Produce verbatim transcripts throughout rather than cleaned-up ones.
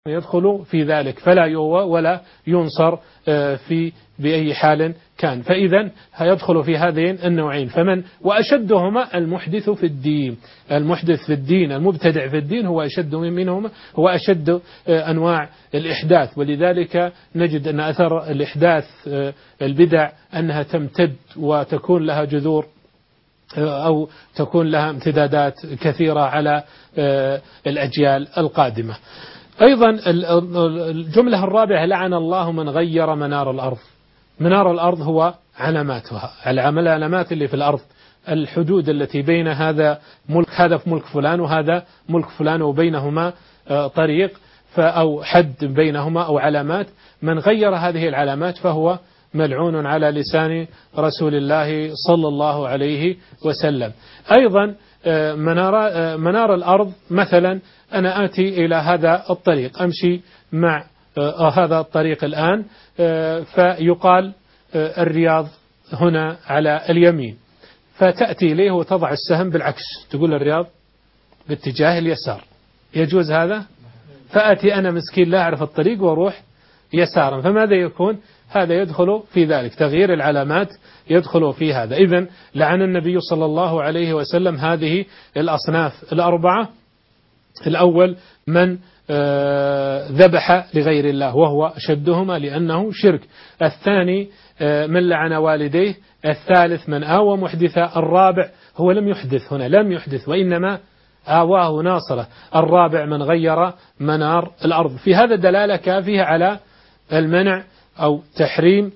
يدخل في ذلك فلا يؤوى ولا ينصر في بأي حال كان. فإذا هيدخل في هذين النوعين. فمن وأشدهما المحدث في الدين، المحدث في الدين المبتدع في الدين هو أشد منهما، هو أشد أنواع الإحداث. ولذلك نجد أن أثر الإحداث البدع أنها تمتد وتكون لها جذور أو تكون لها امتدادات كثيرة على الأجيال القادمة. أيضا الجملة الرابعة: لعن الله من غير منار الأرض. منار الأرض هو علاماتها، العلامات اللي في الأرض، الحدود التي بين هذا ملك هذا في ملك فلان وهذا ملك فلان وبينهما طريق أو حد بينهما أو علامات. من غير هذه العلامات فهو ملعون على لسان رسول الله صلى الله عليه وسلم. أيضا منار, منار الأرض مثلا أنا آتي إلى هذا الطريق، أمشي مع هذا الطريق الآن، فيقال الرياض هنا على اليمين، فتأتي إليه وتضع السهم بالعكس، تقول الرياض باتجاه اليسار، يجوز هذا؟ فأتي أنا مسكين لا أعرف الطريق وأروح يسارا، فماذا يكون؟ هذا يدخل في ذلك، تغيير العلامات يدخل في هذا. إذن لعن النبي صلى الله عليه وسلم هذه الأصناف الأربعة. الأول من ذبح لغير الله وهو أشدهما لأنه شرك. الثاني من لعن والديه. الثالث من آوى محدثا. الرابع هو لم يحدث هنا، لم يحدث وإنما آواه ناصره. الرابع من غير منار الأرض. في هذا دلالة كافية على المنع أو تحريم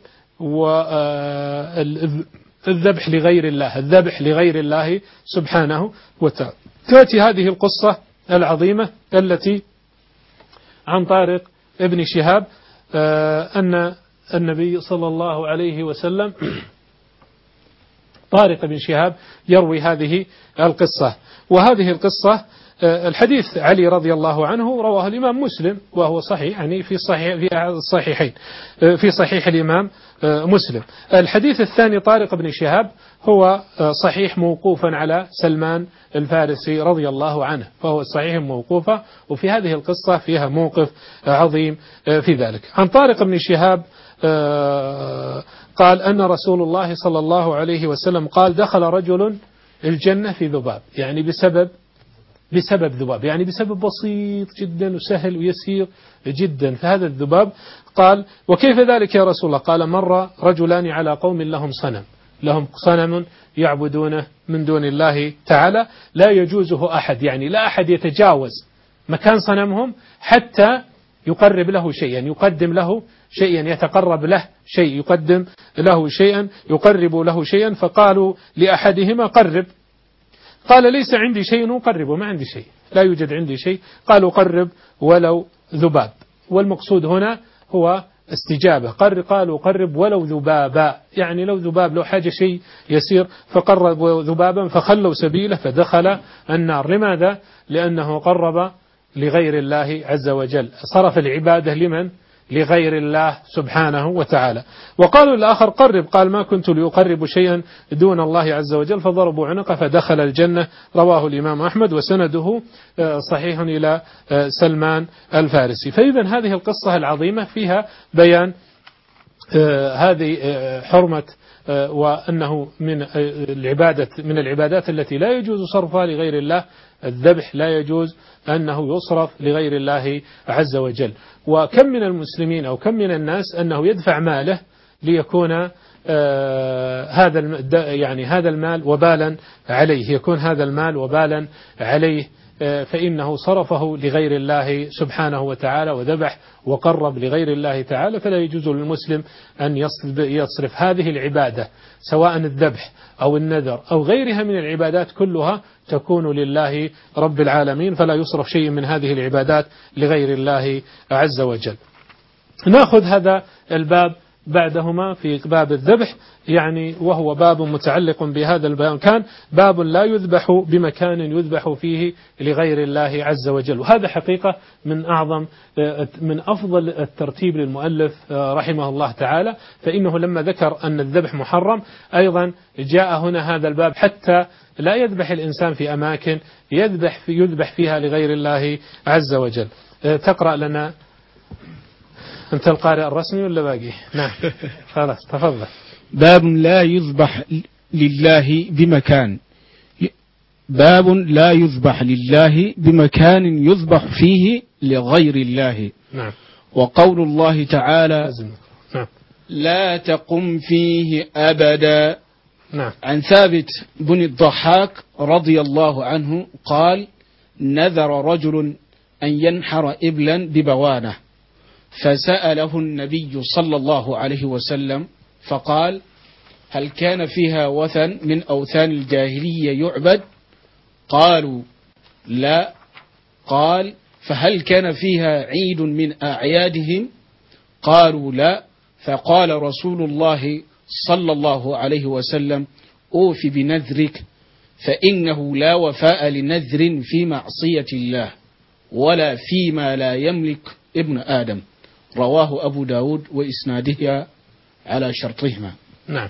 والذبح لغير الله، الذبح لغير الله سبحانه وتعالى. تأتي هذه القصة العظيمة التي عن طارق ابن شهاب أن النبي صلى الله عليه وسلم، طارق بن شهاب يروي هذه القصة. وهذه القصة الحديث علي رضي الله عنه رواه الإمام مسلم وهو صحيح، يعني في صحيح في الصحيحين، في صحيح الإمام مسلم. الحديث الثاني طارق بن شهاب هو صحيح موقوفا على سلمان الفارسي رضي الله عنه، فهو صحيح موقوفا، وفي هذه القصة فيها موقف عظيم في ذلك. عن طارق بن شهاب قال أن رسول الله صلى الله عليه وسلم قال: دخل رجل الجنة في ذباب، يعني بسبب بسبب ذباب، يعني بسبب بسيط جدا وسهل ويسير جدا. فهذا الذباب قال: وكيف ذلك يا رسول الله؟ قال: مر رجلان على قوم لهم صنم، لهم صنم يعبدونه من دون الله تعالى، لا يجوزه أحد، يعني لا أحد يتجاوز مكان صنمهم حتى يقرب له شيئا، يقدم له شيئا، يتقرب له شيء، يقدم له شيئا، يقرب له شيئا. فقالوا لأحدهما: قرب. قال: ليس عندي شيء أقربه، ما عندي شيء، لا يوجد عندي شيء. قالوا: قرب ولو ذباب. والمقصود هنا هو استجابة. قر قالوا: قرب ولو ذبابا، يعني لو ذباب، لو حاجة شيء يسير. فقرب ذبابا فخلوا سبيله فدخل النار. لماذا؟ لأنه قرب لغير الله عز وجل، صرف العبادة لمن؟ لغير الله سبحانه وتعالى. وقالوا الآخر: قرب. قال: ما كنت لأقرب شيئا دون الله عز وجل. فضربوا عنقه فدخل الجنة. رواه الإمام أحمد وسنده صحيح إلى سلمان الفارسي. فإذا هذه القصة العظيمة فيها بيان هذه حرمة وأنه من العبادة من العبادات التي لا يجوز صرفها لغير الله. الذبح لا يجوز أنه يصرف لغير الله عز وجل. وكم من المسلمين أو كم من الناس أنه يدفع ماله ليكون آه هذا يعني هذا المال وبالا عليه، يكون هذا المال وبالا عليه، آه فإنه صرفه لغير الله سبحانه وتعالى وذبح وقرب لغير الله تعالى. فلا يجوز للمسلم أن يصرف هذه العبادة، سواء الذبح أو النذر أو غيرها من العبادات، كلها تكون لله رب العالمين، فلا يصرف شيء من هذه العبادات لغير الله عز وجل. نأخذ هذا الباب بعدهما في باب الذبح، يعني وهو باب متعلق بهذا البيان، كان باب لا يذبح بمكان يذبح فيه لغير الله عز وجل. وهذا حقيقة من أعظم من أفضل الترتيب للمؤلف رحمه الله تعالى، فإنه لما ذكر أن الذبح محرم أيضا جاء هنا هذا الباب حتى لا يذبح الإنسان في أماكن يذبح في يذبح فيها لغير الله عز وجل. تقرأ لنا أنت القارئ الرسمي ولا باقي؟ نعم خلاص تفضل. باب لا يذبح لله بمكان باب لا يذبح لله بمكان يذبح فيه لغير الله. نعم. وقول الله تعالى نعم. لا تقم فيه أبدا. نعم. عن ثابت بن الضحاك رضي الله عنه قال نذر رجل أن ينحر إبلا ببوانة، فسأله النبي صلى الله عليه وسلم فقال هل كان فيها وثن من أوثان الجاهلية يعبد؟ قالوا لا. قال فهل كان فيها عيد من أعيادهم؟ قالوا لا. فقال رسول الله صلى الله عليه وسلم أوف بنذرك، فإنه لا وفاء لنذر في معصية الله ولا فيما لا يملك ابن آدم. رواه أبو داود وإسناده على شرطهما. نعم.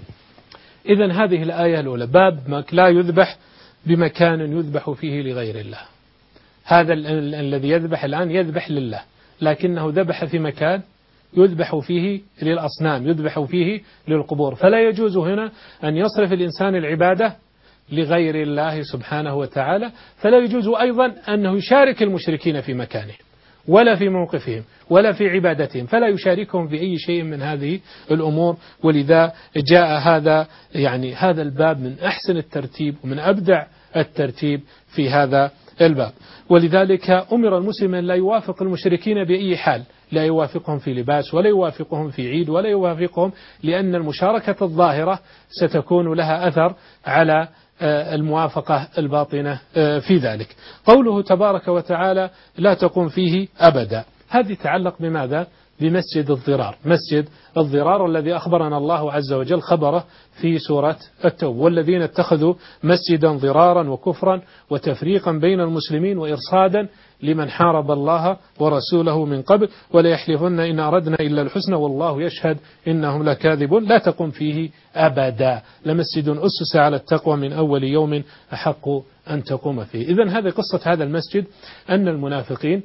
إذن هذه الآية الأولى باب لا يذبح بمكان يذبح فيه لغير الله. هذا ال الذي يذبح الآن يذبح لله، لكنه ذبح في مكان يذبح فيه للأصنام، يذبح فيه للقبور، فلا يجوز هنا أن يصرف الإنسان العبادة لغير الله سبحانه وتعالى، فلا يجوز أيضا أنه يشارك المشركين في مكانه ولا في موقفهم ولا في عبادتهم، فلا يشاركهم في أي شيء من هذه الأمور. ولذا جاء هذا يعني هذا الباب من أحسن الترتيب ومن أبدع الترتيب في هذا الباب. ولذلك أمر المسلم أن لا يوافق المشركين بأي حال، لا يوافقهم في لباس ولا يوافقهم في عيد ولا يوافقهم، لأن المشاركة الظاهرة ستكون لها أثر على الموافقة الباطنة في ذلك. قوله تبارك وتعالى لا تقم فيه أبدا، هذه تعلق بماذا؟ بمسجد الضرار، مسجد الضرار الذي أخبرنا الله عز وجل خبره في سورة التوبة، والذين اتخذوا مسجدا ضرارا وكفرا وتفريقا بين المسلمين وإرصادا لمن حارب الله ورسوله من قبل وليحلفن إن أردنا إلا الحسنى والله يشهد إنهم لكاذبون لا تقم فيه أبدا لمسجد أسس على التقوى من أول يوم أحق أن تقوم فيه. إذن هذه قصة هذا المسجد أن المنافقين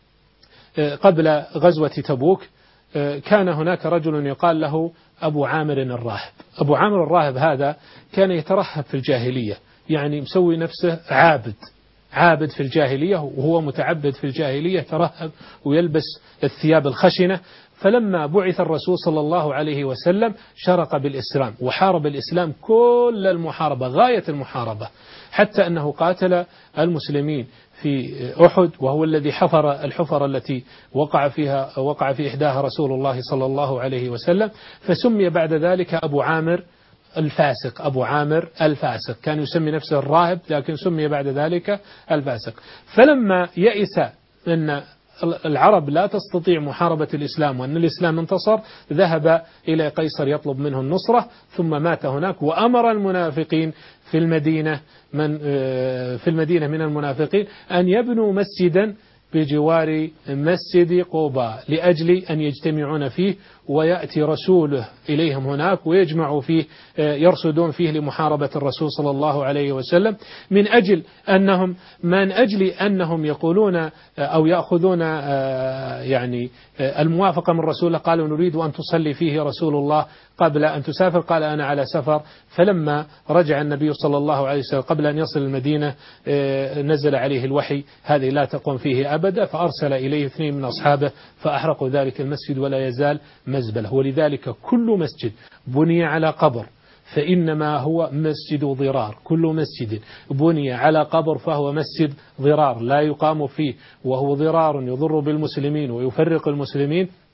قبل غزوة تبوك كان هناك رجل يقال له أبو عامر الراهب. أبو عامر الراهب هذا كان يترهب في الجاهلية، يعني مسوي نفسه عابد عابد في الجاهلية، وهو متعبد في الجاهلية، ترهب ويلبس الثياب الخشنة. فلما بعث الرسول صلى الله عليه وسلم شرق بالإسلام وحارب الإسلام كل المحاربة غاية المحاربة، حتى أنه قاتل المسلمين في أحد، وهو الذي حفر الحفر التي وقع فيها وقع في إحداها رسول الله صلى الله عليه وسلم، فسمي بعد ذلك أبو عامر الفاسق. أبو عامر الفاسق كان يسمي نفسه الراهب، لكن سمي بعد ذلك الفاسق. فلما يئس أن العرب لا تستطيع محاربة الإسلام وأن الإسلام انتصر، ذهب إلى قيصر يطلب منه النصرة، ثم مات هناك. وأمر المنافقين في المدينة من في المدينة من المنافقين أن يبنوا مسجدا بجوار مسجد قباء لأجل أن يجتمعون فيه، ويأتي رسوله إليهم هناك ويجمعوا فيه يرصدون فيه لمحاربة الرسول صلى الله عليه وسلم، من أجل أنهم من أجل أنهم يقولون أو يأخذون يعني الموافقة من رسوله. قالوا نريد أن تصلي فيه رسول الله قبل أن تسافر، قال أنا على سفر. فلما رجع النبي صلى الله عليه وسلم قبل أن يصل المدينة نزل عليه الوحي هذه لا تقوم فيه أبدا، فأرسل إليه اثنين من أصحابه فأحرقوا ذلك المسجد ولا يزال مزبلة. ولذلك كل مسجد بني على قبر فإنما هو مسجد ضرار، كل مسجد بني على قبر فهو مسجد ضرار لا يقام فيه، وهو ضرار يضر بالمسلمين ويفرق المسلمين،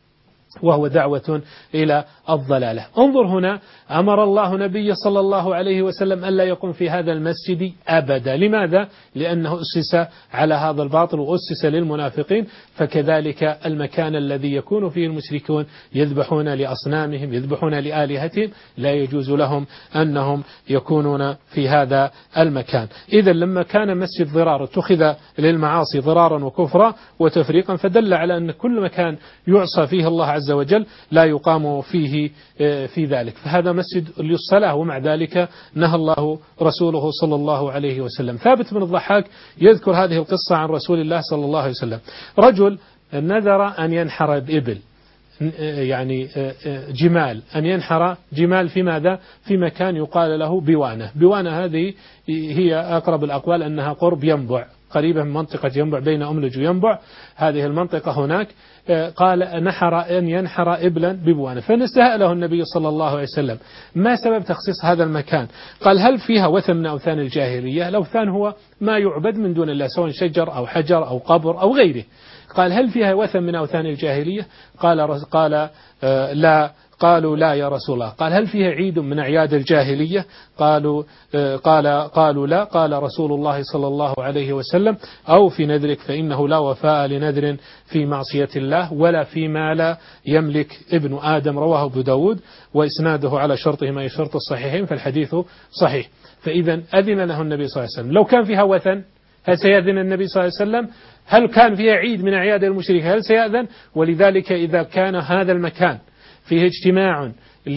وهو دعوة إلى الضلالة. انظر هنا، أمر الله نبي صلى الله عليه وسلم ألا يقوم في هذا المسجد أبدا. لماذا؟ لأنه أسس على هذا الباطل وأسس للمنافقين. فكذلك المكان الذي يكون فيه المشركون يذبحون لأصنامهم، يذبحون لآلهتهم، لا يجوز لهم أنهم يكونون في هذا المكان. إذا لما كان مسجد ضرار اتخذ للمعاصي ضرارا وكفرا وتفريقا، فدل على أن كل مكان يعصى فيه الله عز وجل لا يقام فيه في ذلك، فهذا مسجد للصلاة، ومع ذلك نهى الله رسوله صلى الله عليه وسلم. ثابت بن الضحاك يذكر هذه القصة عن رسول الله صلى الله عليه وسلم. رجل نذر أن ينحر بإبل، يعني جمال، أن ينحر جمال في ماذا؟ في مكان يقال له بوانة. بوانة هذه هي أقرب الأقوال أنها قرب ينبع، قريبة من منطقة ينبع، بين أملج وينبع، هذه المنطقة هناك. قال نحر أن ينحر إبلا ببوانة، فنسأله النبي صلى الله عليه وسلم ما سبب تخصيص هذا المكان؟ قال هل فيها وثن من أوثان الجاهلية؟ الأوثان هو ما يعبد من دون الله، سواء شجر أو حجر أو قبر أو غيره. قال هل فيها وثن من أوثان الجاهلية؟ قال قال آه لا. قالوا لا يا رسول الله. قال هل فيها عيد من أعياد الجاهلية؟ قالوا آه قال قالوا لا. قال رسول الله صلى الله عليه وسلم أو في نذرك فإنه لا وفاء لنذر في معصية الله ولا فيما لا يملك ابن آدم. رواه أبو داود وإسناده على شرطهما شرط الصحيحين، فالحديث صحيح. فإذا أذن له النبي صلى الله عليه وسلم. لو كان فيها وثن هل سيأذن النبي صلى الله عليه وسلم؟ هل كان فيها عيد من أعياد المشركين هل سيأذن؟ ولذلك إذا كان هذا المكان فيه اجتماع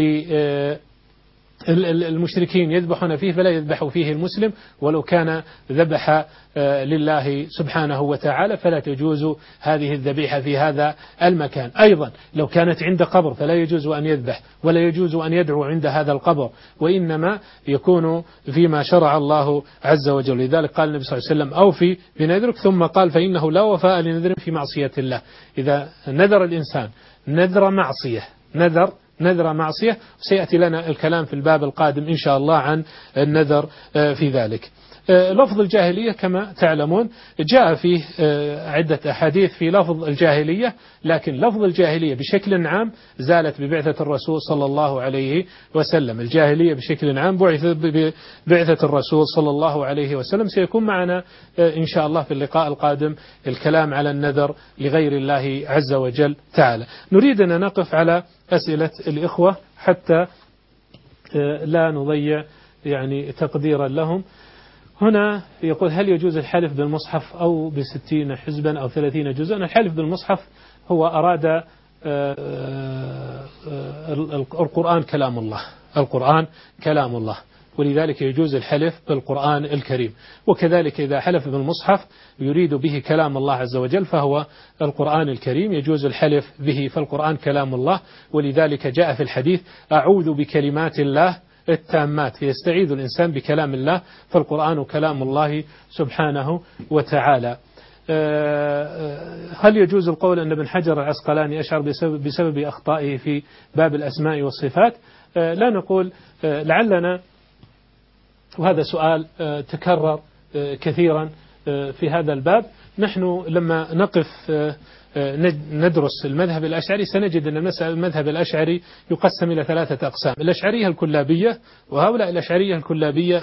للمشركين يذبحون فيه فلا يذبح فيه المسلم، ولو كان ذبح لله سبحانه وتعالى فلا تجوز هذه الذبيحة في هذا المكان. أيضا لو كانت عند قبر فلا يجوز أن يذبح ولا يجوز أن يدعو عند هذا القبر، وإنما يكون فيما شرع الله عز وجل. لذلك قال النبي صلى الله عليه وسلم أوفي بنذرك، ثم قال فإنه لا وفاء لنذر في معصية الله. إذا نذر الإنسان نذر معصية نذر نذر معصية، سيأتي لنا الكلام في الباب القادم إن شاء الله عن النذر في ذلك. لفظ الجاهلية كما تعلمون جاء فيه عدة أحاديث في لفظ الجاهلية، لكن لفظ الجاهلية بشكل عام زالت ببعثة الرسول صلى الله عليه وسلم. الجاهلية بشكل عام بعثت ببعثة الرسول صلى الله عليه وسلم. سيكون معنا إن شاء الله في اللقاء القادم الكلام على النذر لغير الله عز وجل تعالى. نريد أن نقف على أسئلة الإخوة حتى لا نضيع يعني تقديرا لهم. هنا يقول هل يجوز الحلف بالمصحف أو بستين حزبا أو ثلاثين جزءا؟ الحلف بالمصحف هو أراد القرآن كلام الله، القرآن كلام الله، ولذلك يجوز الحلف بالقرآن الكريم. وكذلك إذا حلف بالمصحف يريد به كلام الله عز وجل فهو القرآن الكريم يجوز الحلف به، فالقرآن كلام الله. ولذلك جاء في الحديث أعوذ بكلمات الله التامات، يستعيذ الإنسان بكلام الله، فالقرآن كلام الله سبحانه وتعالى. هل يجوز القول أن ابن حجر العسقلاني أشعر بسبب, بسبب أخطائه في باب الأسماء والصفات؟ لا نقول لعلنا، وهذا سؤال تكرر كثيرا في هذا الباب. نحن لما نقف ندرس المذهب الأشعري سنجد أن المذهب الأشعري يقسم إلى ثلاثة أقسام: الأشعرية الكلابية، وهؤلاء الأشعرية الكلابية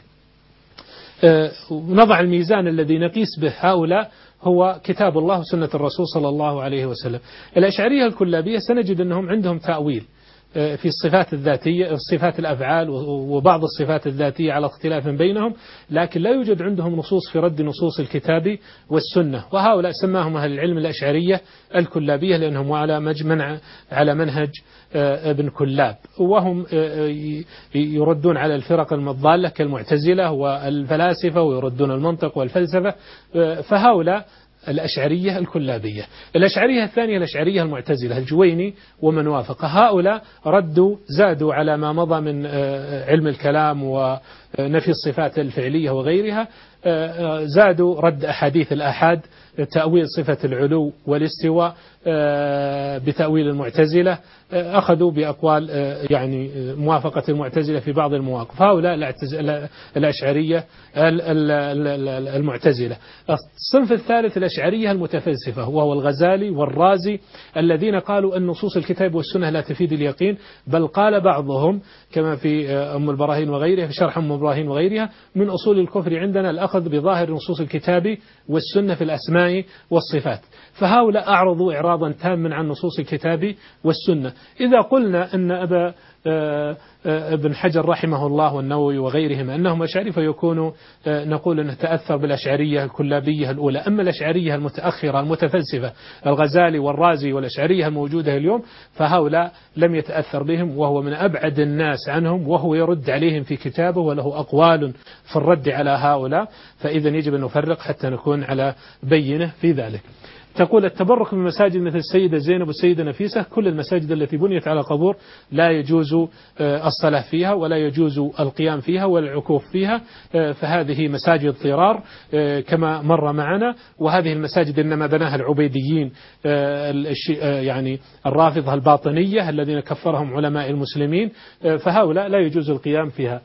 نضع الميزان الذي نقيس به هؤلاء هو كتاب الله وسنة الرسول صلى الله عليه وسلم. الأشعرية الكلابية سنجد أنهم عندهم تأويل في الصفات الذاتية، صفات الأفعال وبعض الصفات الذاتية على اختلاف بينهم، لكن لا يوجد عندهم نصوص في رد نصوص الكتاب والسنة. وهؤلاء سماهم أهل العلم الأشعرية الكلابية لأنهم على مجمع على منهج ابن كلاب، وهم يردون على الفرق المضالة كالمعتزلة والفلاسفة، ويردون المنطق والفلسفة. فهؤلاء الأشعرية الكلابية. الأشعرية الثانية الأشعرية المعتزلة الجويني ومن وافق، هؤلاء ردوا زادوا على ما مضى من علم الكلام ونفي الصفات الفعلية وغيرها، زادوا رد أحاديث الآحاد، تأويل صفة العلو والاستواء بتأويل المعتزلة، أخذوا بأقوال يعني موافقة المعتزلة في بعض المواقف. هؤلاء الأشعرية المعتزلة. الصنف الثالث الأشعرية المتفلسفة، وهو الغزالي والرازي، الذين قالوا أن نصوص الكتاب والسنة لا تفيد اليقين، بل قال بعضهم كما في أم البراهين وغيرها، في شرح أم البراهين وغيرها، من أصول الكفر عندنا الأخذ بظاهر نصوص الكتاب والسنة في الأسماء والصفات. فهؤلاء أعرضوا إعراضا تاما عن نصوص الكتاب والسنة. إذا قلنا أن أبا ابن حجر رحمه الله والنووي وغيرهم أنهم أشعري، فيكون نقول أنه تأثر بالأشعرية الكلابية الأولى. أما الأشعرية المتأخرة المتفلسفة الغزالي والرازي والأشعرية الموجودة اليوم، فهؤلاء لم يتأثر بهم، وهو من أبعد الناس عنهم، وهو يرد عليهم في كتابه وله أقوال في الرد على هؤلاء. فإذا يجب أن نفرق حتى نكون على بينة في ذلك. تقول التبرك بمساجد مثل السيدة زينب والسيدة نفيسة، كل المساجد التي بنيت على قبور لا يجوز الصلاة فيها ولا يجوز القيام فيها ولا العكوف فيها، فهذه مساجد ضرار كما مر معنا. وهذه المساجد إنما بناها العبيديين يعني الرافضة الباطنية الذين كفرهم علماء المسلمين، فهؤلاء لا يجوز القيام فيها.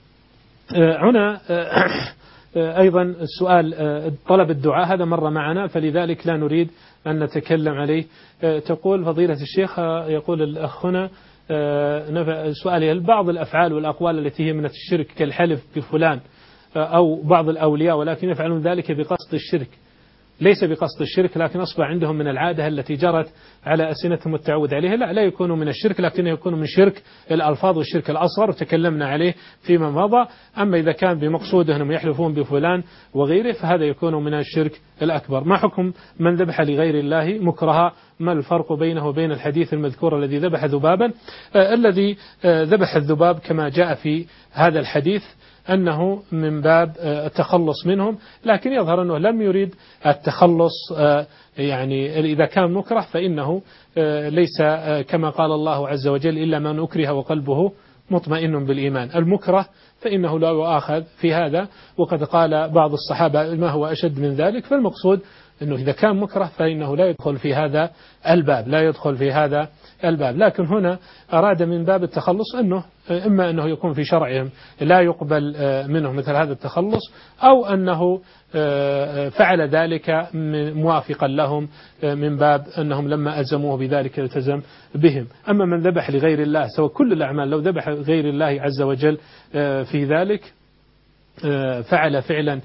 هنا أيضا السؤال طلب الدعاء، هذا مر معنا فلذلك لا نريد أن نتكلم عليه. تقول فضيلة الشيخ، يقول الأخ هنا سؤالي، بعض الأفعال والأقوال التي هي من الشرك كالحلف بفلان أو بعض الأولياء ولكن يفعلون ذلك بقصد الشرك، ليس بقصد الشرك لكن أصبح عندهم من العادة التي جرت على ألسنتهم التعود عليها، لا لا يكونوا من الشرك لكنه يكون من شرك الألفاظ والشرك الأصغر، وتكلمنا عليه فيما مضى. أما إذا كان بمقصوده أنهم يحلفون بفلان وغيره فهذا يكون من الشرك الأكبر. ما حكم من ذبح لغير الله مكرها؟ ما الفرق بينه وبين الحديث المذكور الذي ذبح ذبابا؟ آه الذي آه ذبح الذباب كما جاء في هذا الحديث أنه من باب التخلص منهم، لكن يظهر أنه لم يريد التخلص، يعني إذا كان مكره فإنه ليس كما قال الله عز وجل إلا من أكره وقلبه مطمئن بالإيمان. المكره فإنه لا يؤاخذ في هذا، وقد قال بعض الصحابة ما هو أشد من ذلك. فالمقصود أنه إذا كان مكره فإنه لا يدخل في هذا الباب، لا يدخل في هذا الباب. لكن هنا أراد من باب التخلص أنه إما أنه يكون في شرعهم لا يقبل منه مثل هذا التخلص، أو أنه فعل ذلك موافقا لهم من باب أنهم لما ألزموه بذلك التزم بهم. أما من ذبح لغير الله، سواء كل الأعمال لو ذبح غير الله عز وجل في ذلك فعل فعلا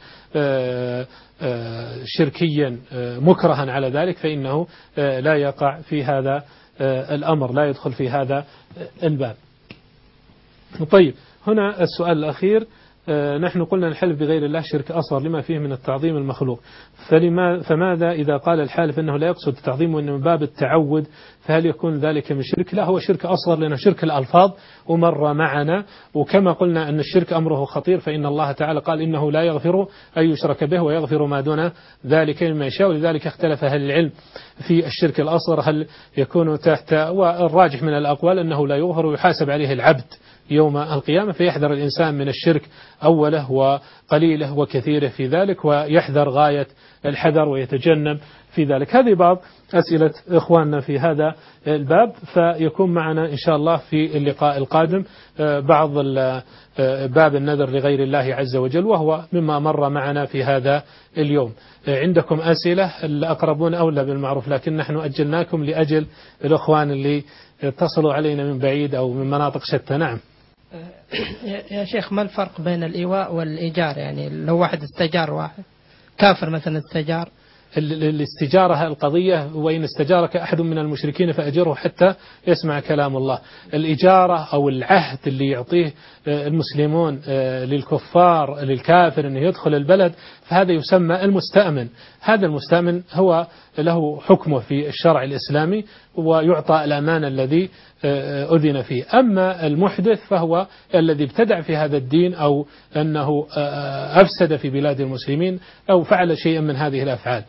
شركيا مكرها على ذلك، فإنه لا يقع في هذا الأمر، لا يدخل في هذا الباب. طيب، هنا السؤال الأخير، نحن قلنا الحلف بغير الله شرك أصغر لما فيه من التعظيم المخلوق، فلما فماذا إذا قال الحالف أنه لا يقصد التعظيم وأنه من باب التعود، فهل يكون ذلك من شرك؟ لا، هو شرك أصغر لأنه شرك الألفاظ ومر معنا. وكما قلنا أن الشرك أمره خطير، فإن الله تعالى قال إنه لا يغفر أن يشرك به ويغفر ما دون ذلك لمن يشاء. ولذلك اختلف أهل العلم في الشرك الأصغر هل يكون تحت، والراجح من الأقوال أنه لا يغفر ويحاسب عليه العبد يوم القيامة، فيحذر الإنسان من الشرك أوله وقليله وكثيره في ذلك، ويحذر غاية الحذر ويتجنب في ذلك. هذه بعض أسئلة إخواننا في هذا الباب، فيكون معنا إن شاء الله في اللقاء القادم بعض باب النذر لغير الله عز وجل، وهو مما مر معنا في هذا اليوم. عندكم أسئلة؟ الأقربون أولى بالمعروف، لكن نحن أجلناكم لأجل الأخوان اللي اتصلوا علينا من بعيد أو من مناطق شتى. نعم يا شيخ، ما الفرق بين الإيواء والإيجار؟ يعني لو واحد استجار واحد كافر مثلا استجار، الاستجارة القضية وإن استجارك أحد من المشركين فأجره حتى يسمع كلام الله. الإجارة أو العهد اللي يعطيه المسلمون للكفار للكافر أنه يدخل البلد، فهذا يسمى المستأمن. هذا المستأمن هو له حكمه في الشرع الإسلامي ويعطى الأمان الذي أذن فيه. أما المحدث فهو الذي ابتدع في هذا الدين أو أنه أفسد في بلاد المسلمين أو فعل شيئا من هذه الأفعال.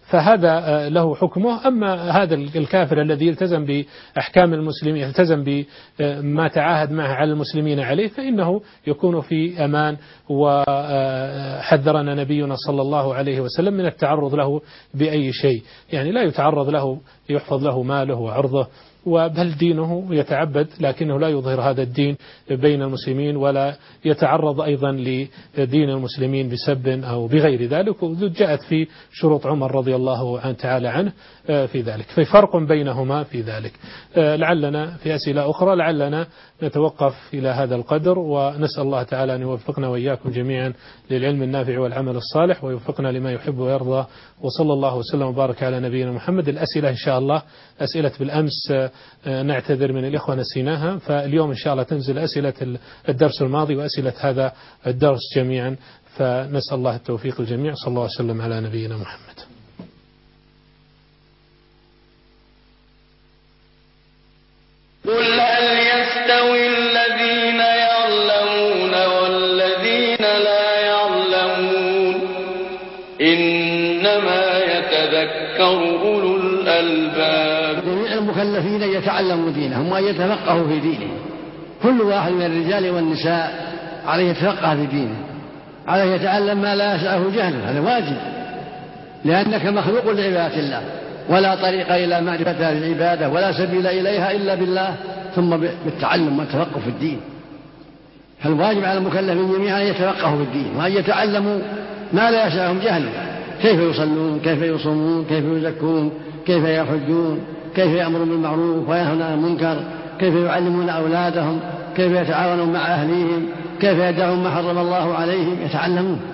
فهذا له حكمه. أما هذا الكافر الذي يلتزم بأحكام المسلمين، يلتزم بما تعاهد معه على المسلمين عليه، فإنه يكون في أمان. وحذرنا نبينا صلى الله عليه وسلم من التعرض له بأي شيء، يعني لا يتعرض له، يحفظ له ماله وعرضه، وبل دينه يتعبد، لكنه لا يظهر هذا الدين بين المسلمين، ولا يتعرض أيضا لدين المسلمين بسب أو بغير ذلك. وجاءت في شروط عمر رضي الله عنه تعالى عنه في ذلك، في فرق بينهما في ذلك. لعلنا في أسئلة أخرى، لعلنا نتوقف إلى هذا القدر، ونسأل الله تعالى أن يوفقنا وإياكم جميعا للعلم النافع والعمل الصالح، ويوفقنا لما يحب ويرضى. وصلى الله وسلم وبارك على نبينا محمد. الأسئلة إن شاء الله، أسئلة بالأمس نعتذر من الإخوة نسيناها، فاليوم إن شاء الله تنزل أسئلة الدرس الماضي وأسئلة هذا الدرس جميعا، فنسأل الله التوفيق الجميع. صلى الله وسلم على نبينا محمد. قل هل يستوي الذين يعلمون والذين لا يعلمون إنما يتذكر أولو الألباب. جميع المكلفين يتعلموا دينهم وأن يتفقهوا في دينهم. كل واحد من الرجال والنساء عليه يتفقه في دينه، عليه يتعلم ما لا يسعه جهله، هذا واجب، لأنك مخلوق لعبادة الله، ولا طريق إلى معرفة العبادة ولا سبيل إليها إلا بالله، ثم بالتعلم والتفقه في الدين. فالواجب على المكلفين جميعا أن يتفقهوا في الدين وأن يتعلموا ما لا يسعهم جهله، كيف يصلون، كيف يصومون، كيف يزكون، كيف يحجون، كيف يأمرون بالمعروف وينهون عن المنكر، كيف يعلمون أولادهم، كيف يتعاونون مع أهليهم، كيف يدعون ما حرم الله عليهم، يتعلمون.